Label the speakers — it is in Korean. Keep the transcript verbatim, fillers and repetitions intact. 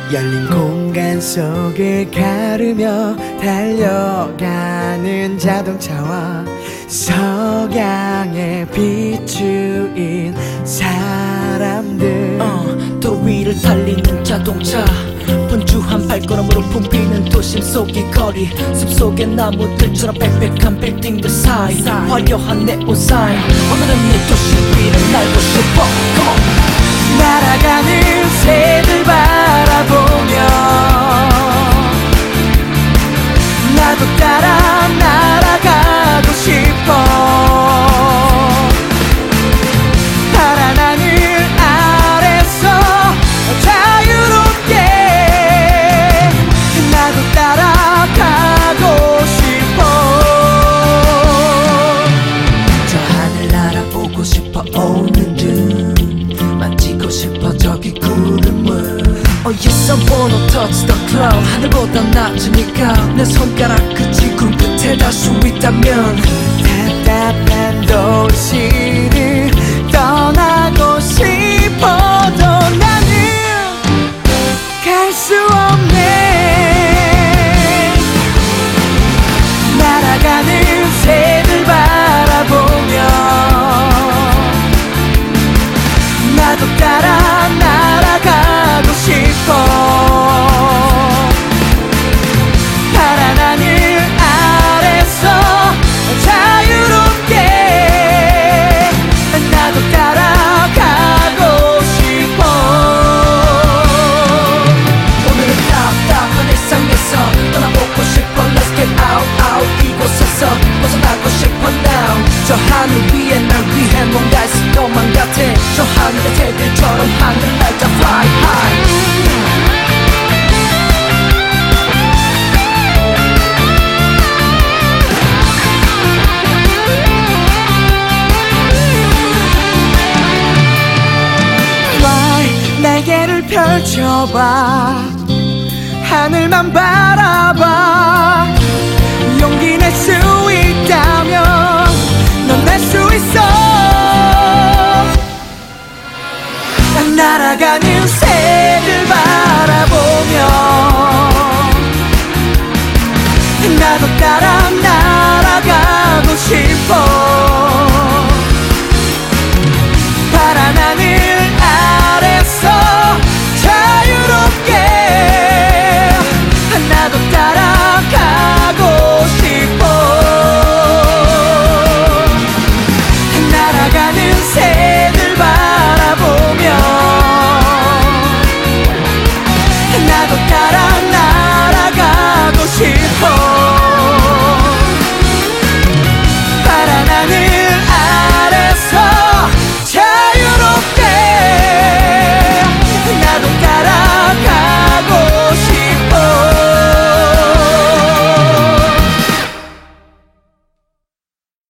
Speaker 1: 열린 공간 속을 가르며 달려가는 자동차와 석양에 비추인 사람들.
Speaker 2: 어, 도로 위를 달리는 자동차, 분주한 발걸음으로 붐비는 도심 속의 거리, 숲속의 나무들처럼 빽빽한 빌딩들 사이 화려한 네온 사인. 오늘은 내 도시 위를 날고 싶어. Come on.
Speaker 1: 날아가는 새들 바라보며 나도 따라 날아가고 싶어. 파란 하늘 아래서 자유롭게 나도 따라가고 싶어.
Speaker 2: 저 하늘 날아보고 싶어. 오는 듯 만지고 싶어 저기 구름을. Oh yes I wanna touch the cloud. 하늘보다 낮으니까 내 손가락 끝이 구름 끝에 닿을 수 있다면
Speaker 1: 답답한 도시를 떠나고 싶어도 나는 갈 수 없네. 날아가는 새들 바라보며 나도 따라 날아가고 싶어. 파란 하늘 아래서 자유롭게 나도 따라가고 싶어.
Speaker 2: 오늘은 답답한 일상에서 떠나보고 싶어. Let's get out out 이곳에서 벗어나고 싶어 now. 저 하늘 위에 날 위해 뭔가 있을 것만 같아. 저 하늘의 새들처럼 하늘을 날자 fly high.
Speaker 1: 날개를 펼쳐봐. 하늘만 바라봐. 용기 낼 수 있다면 넌 날 수 있어. 날아가는 새들 바라보며 나도 따라 날아가고 싶어. 파란 하늘 아래서 자유롭게 나도 따라가고 싶어. 날아가는 새들 바라보며 나도 따라